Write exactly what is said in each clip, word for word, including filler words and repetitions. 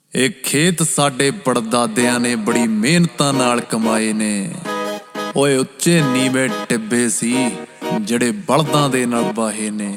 ਇਹ ਖੇਤ ਸਾਡੇ ਪੜਦਾਦਿਆਂ ਨੇ ਬੜੀ ਮਿਹਨਤਾਂ ਨਾਲ ਕਮਾਏ ਨੇ। ਓਏ ਉੱਚੇ ਨੀਵੇਂ ਟਿੱਬੇ ਸੀ ਜਿਹੜੇ ਬਲਦਾਂ ਦੇ ਨਾਲ ਵਾਹੇ ਨੇ।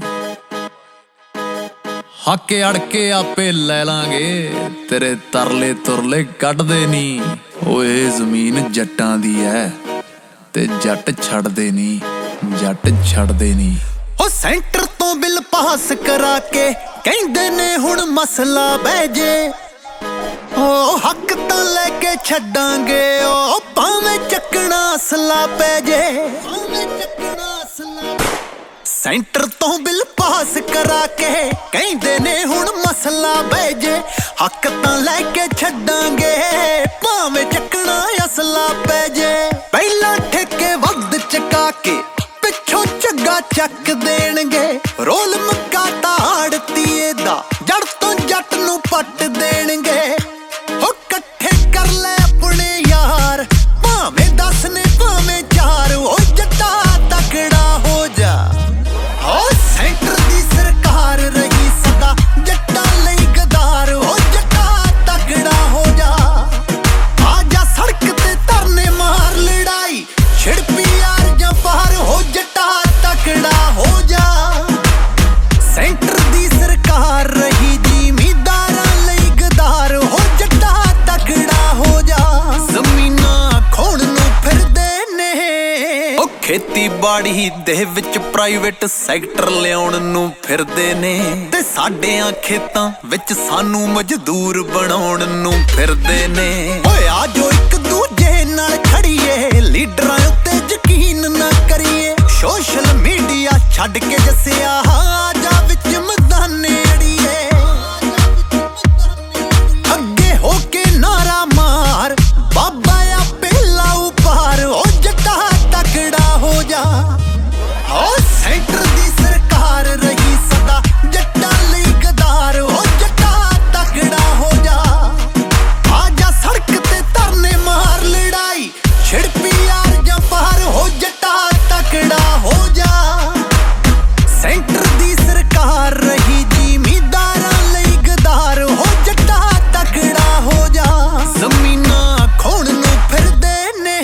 ਹੱਕ ਅੜ ਕੇ ਆਪੇ ਲੈ ਲਾਂਗੇ, ਤੇਰੇ ਤਰਲੇ ਤੁਰਲੇ ਕੱਢਦੇ ਨੀ। ਓਏ ਜ਼ਮੀਨ ਜੱਟਾਂ ਦੀ ਐ ਤੇ ਜੱਟ ਛੱਡਦੇ ਨੀ, ਜੱਟ ਛੱਡਦੇ ਨੀ। ਉਹ ਸੈਂਟਰ ਤੋਂ ਬਿੱਲ ਪਾਸ ਕਰਾ ਕੇ ਕਹਿੰਦੇ ਨੇ ਹੁਣ ਮਸਲਾ ਬਹਿ ਜੇ। ਉਹ ਹੱਕ ਤਾਂ ਲੈ ਕੇ ਛੱਡਾਂਗੇ, ਉਹ ਭਾਵੇਂ ਚੱਕਣਾ ਅਸਲਾ ਪੈ ਜੇ। ਭਾਵੇਂ ਚੱਕਣਾ ਅਸਲਾ ਸੈਂਟਰ ਤੋਂ ਬਿੱਲ ਪਾਸ ਕਰਾ ਕੇ ਕਹਿੰਦੇ ਨੇ ਹੁਣ ਮਸਲਾ ਬਹਿ ਜੇ। ਹੱਕ ਤਾਂ ਲੈ ਕੇ ਛੱਡਾਂਗੇ, ਭਾਵੇਂ ਚੱਕਣਾ ਅਸਲਾ ਪੈ ਜੇ। ਪਹਿਲਾਂ ਠੇਕੇ ਵੱਧ ਚਕਾ ਕੇ ਪਿੱਛੋਂ ਝੱਗਾ ਚੱਕ ਦੇਣਗੇ। ਰੋਲ ਮੱਕਾ ਤਾੜਤੀਏ ਦਾ ਜੜ ਤੋਂ ਜੱਟ ਨੂੰ ਪੱਟ ਦੇਣਗੇ। ਉਹ ਇਕੱਠੇ ਕਰ ਲੈ ਆਪਣੇ ਯਾਰ, ਭਾਵੇਂ ਦਸ ਨੇ ਭਾਵੇਂ ਚਾਰ। ਉਹ ਜੱਟਾ ਤਕੜਾ ਹੋ ਜਾ, ਉਹ ਸੈਂਟਰ ਦੀ ਸਰਕਾਰ ਰਹੀ ਸਦਾ ਜੱਟਾਂ ਲਈ ਗਦਾਰ। ਉਹ ਜੱਟਾ ਤਕੜਾ ਹੋ ਜਾ, ਆ ਜਾ ਸੜਕ ਤੇ ਧਰਨੇ ਮਾਰ ਲੜਾਈ ਛਿੜ ਪੀ ਯਾਰ ਜਾਂ ਪਾਰ। ਹੋ ਜੱਟਾ ਤਕੜਾ ਹੋ ਜਾ, ਸੈਂਟਰ ਦੀ ਸਰਕਾਰ ਰਹੀ ਜ਼ਿਮੀਂਦਾਰਾਂ ਲਈ ਗਦਾਰ। ਹੋ ਜੱਟਾ ਤਕੜਾ ਹੋ ਜਾ, ਜ਼ਮੀਨਾਂ ਖੋਣ ਨੂੰ ਫਿਰਦੇ ਨੇ। ਉਹ ਖੇਤੀਬਾੜੀ ਦੇ ਵਿੱਚ ਪ੍ਰਾਈਵੇਟ ਸੈਕਟਰ ਲਿਆਉਣ ਨੂੰ ਫਿਰਦੇ ਨੇ, ਤੇ ਸਾਡਿਆਂ ਖੇਤਾਂ ਵਿੱਚ ਸਾਨੂੰ ਮਜ਼ਦੂਰ ਬਣਾਉਣ ਨੂੰ ਫਿਰਦੇ ਨੇ। ਓਏ ਆ ਜੋ ਇੱਕ ਦੂਜੇ ਨਾਲ ਖੜੀਏ, ਲੀਡਰਾਂ ਉੱਤੇ ਯਕੀਨ ਨਾ ਕਰੀਏ। ਸੋਸ਼ਲ ਮੀਡੀਆ ਛੱਡ ਕੇ ਜੱਸਿਆ ਆ ਜਾ ਵਿੱਚ ਮੈਦਾਨੇ ਅੜੀਏ। ਅੱਗੇ ਹੋ ਕੇ ਨਾਰਾ ਮਾਰ, ਬਾਬਾ ਆਪੇ ਲਾਊ ਪਾਰ। ਉਹ ਜੱਟਾ ਤਕੜਾ ਹੋ ਜਾ, ਉਹ ਸੈਂਟਰ ਦੀ ਸਰਕਾਰ ਰਹੀ ਸਦਾ ਜੱਟਾਂ ਲਈ ਗਦਾਰ। ਉਹ ਜੱਟਾ ਤਕੜਾ ਹੋ ਜਾ, ਆ ਜਾ ਸੜਕ ਤੇ ਧਰਨੇ ਮਾਰ ਲੜਾਈ ਛਿੜ ਪੀ ਯਾਰ ਜਾਂ ਪਾਰ। ਹੋ ਜੱਟਾ ਤਕੜਾ ਹੋ ਜਾ, ਸੈਂਟਰ ਦੀ ਸਰਕਾਰ ਰਹੀ ਜ਼ਿਮੀਂਦਾਰਾਂ ਲਈ ਗਦਾਰ। ਹੋ ਜੱਟਾ ਤਕੜਾ ਹੋ ਜਾ, ਜ਼ਮੀਨਾਂ ਖੋਣ ਨੂੰ ਫਿਰਦੇ ਨੇ।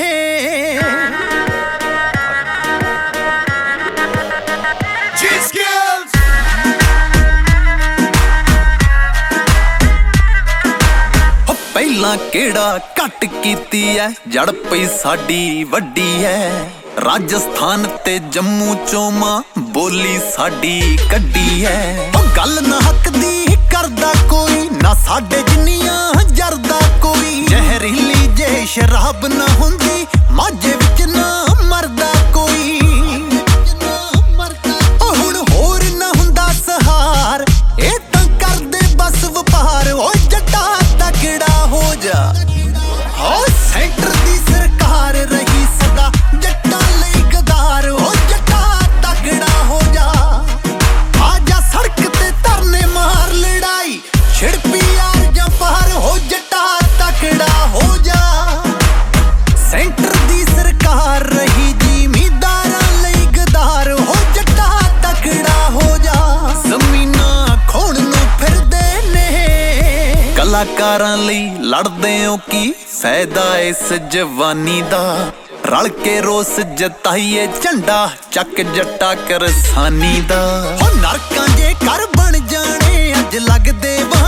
ਪਹਿਲਾਂ ਕਿਹੜਾ ਘੱਟ ਕੀਤੀ ਐ, ਜੜ ਪਈ ਸਾਡੀ ਵੱਡੀ ਐ। ਰਾਜਸਥਾਨ ਤੇ ਜੰਮੂ ਚੋਂ ਮਾਂ ਬੋਲੀ ਸਾਡੀ ਕੱਢੀ ਐ। ਉਹ ਗੱਲ ਨਾ ਹੱਕ ਦੀ ਕਰਦਾ ਕੋਈ, ਨਾ ਸਾਡੇ ਜਿੰਨੀਆਂ ਜਰਦਾ ਕੋਈ। ਜ਼ਹਿਰੀਲੀ ਜੇ ਸ਼ਰਾਬ ਨਾ ਹੁੰਦੀ, ਮਾਝੇ ਵਿੱਚ ਨਾ ਮਰਦਾ ਕੋਈ। ਉਹ ਹੁਣ ਹੋਰ ਨਾ ਹੁੰਦਾ ਸਹਾਰ, ਇਹ ਤਾਂ ਕਰਦੇ ਬਸ ਵਪਾਰ। ਉਹ ਜੱਟਾ ਤਕੜਾ ਹੋ ਜਾ, ਉਹ ਸੈਂਟਰ ਦੀ ਸਰਕਾਰ ਰਹੀ ਸਦਾ ਜੱਟਾਂ ਲਈ ਗਦਾਰ। ਉਹ ਜੱਟਾ ਤਕੜਾ ਹੋ ਜਾ, ਆ ਜਾ ਸੜਕ ਤੇ ਧਰਨੇ ਮਾਰ ਲੜਾਈ ਛਿੜ ਪੀ ਯਾਰ ਜਾਂ ਪਾਰ। ਹੋ ਜੱਟਾ ਤਕੜਾ ਹੋ ਜਾ, ਸੈਂਟਰ ਦੀ ਸਰਕਾਰ ਰਹੀ ਜ਼ਿਮੀਂਦਾਰਾਂ ਲਈ ਗਦਾਰ। ਹੋ ਜੱਟਾ ਤਕੜਾ ਹੋ ਜਾ, ਜ਼ਮੀਨਾਂ ਖੋਣ ਨੂੰ ਫਿਰਦੇ ਨੇ। ਕਲਾਕਾਰਾਂ ਲਈ ਲੜਦੇ ਹੋ ਕੀ ਫਾਇਦਾ ਇਸ ਜਵਾਨੀ ਦਾ। ਰਲ ਕੇ ਰੋਸ ਜਤਾਈਏ ਝੰਡਾ ਚੱਕ ਜੱਟਾ ਕਿਰਸਾਨੀ ਦਾ। ਹੋ ਨਰਕਾਂ ਜੇ ਘਰ ਬਣ ਜਾਣੇ ਅੱਜ ਲੱਗਦੇ ਵਾ